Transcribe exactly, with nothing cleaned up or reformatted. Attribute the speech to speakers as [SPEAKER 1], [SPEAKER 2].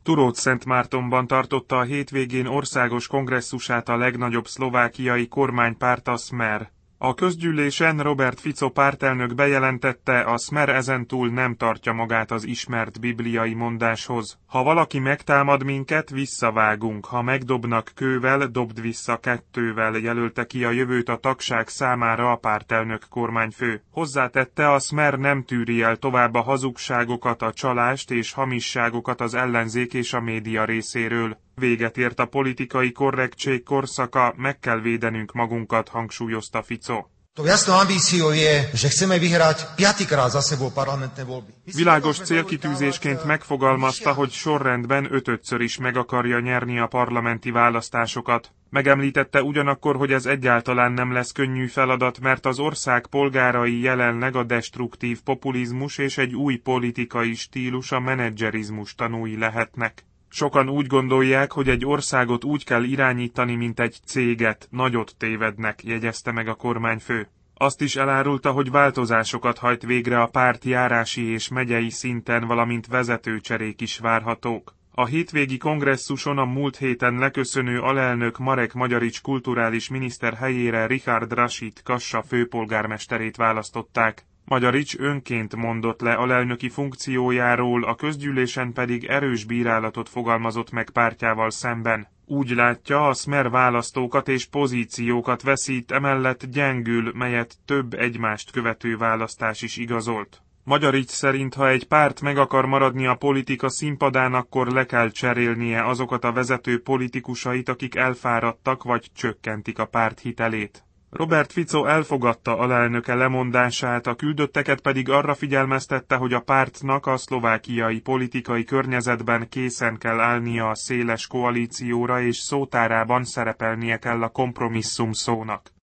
[SPEAKER 1] Turócszentmártonban tartotta a hétvégén országos kongresszusát a legnagyobb szlovákiai kormánypárt, a Smer. A közgyűlésen Robert Fico pártelnök bejelentette, a Smer ezentúl nem tartja magát az ismert bibliai mondáshoz. Ha valaki megtámad minket, visszavágunk, ha megdobnak kővel, dobd vissza kettővel, jelölte ki a jövőt a tagság számára a pártelnök kormányfő. Hozzátette, a Smer nem tűri el tovább a hazugságokat, a csalást és hamisságokat az ellenzék és a média részéről. Véget ért a politikai korrektség korszaka, meg kell védenünk magunkat, hangsúlyozta Fico. Világos célkitűzésként megfogalmazta, hogy sorrendben ötödször is meg akarja nyerni a parlamenti választásokat. Megemlítette ugyanakkor, hogy ez egyáltalán nem lesz könnyű feladat, mert az ország polgárai jelenleg a destruktív populizmus és egy új politikai stílus, a menedzserizmus tanúi lehetnek. Sokan úgy gondolják, hogy egy országot úgy kell irányítani, mint egy céget, nagyot tévednek, jegyezte meg a kormányfő. Azt is elárulta, hogy változásokat hajt végre a párt járási és megyei szinten, valamint vezetőcserék is várhatók. A hétvégi kongresszuson a múlt héten leköszönő alelnök Marek Magyarics kulturális miniszter helyére Richard Rasit Kassa főpolgármesterét választották. Magyarics önként mondott le alelnöki funkciójáról, a közgyűlésen pedig erős bírálatot fogalmazott meg pártjával szemben. Úgy látja, a Smer választókat és pozíciókat veszít, emellett gyengül, melyet több egymást követő választás is igazolt. Magyarics szerint, ha egy párt meg akar maradni a politika színpadán, akkor le kell cserélnie azokat a vezető politikusait, akik elfáradtak vagy csökkentik a párt hitelét. Robert Fico elfogadta alelnöke lemondását, a küldötteket pedig arra figyelmeztette, hogy a pártnak a szlovákiai politikai környezetben készen kell állnia a széles koalícióra, és szótárában szerepelnie kell a kompromisszum szónak.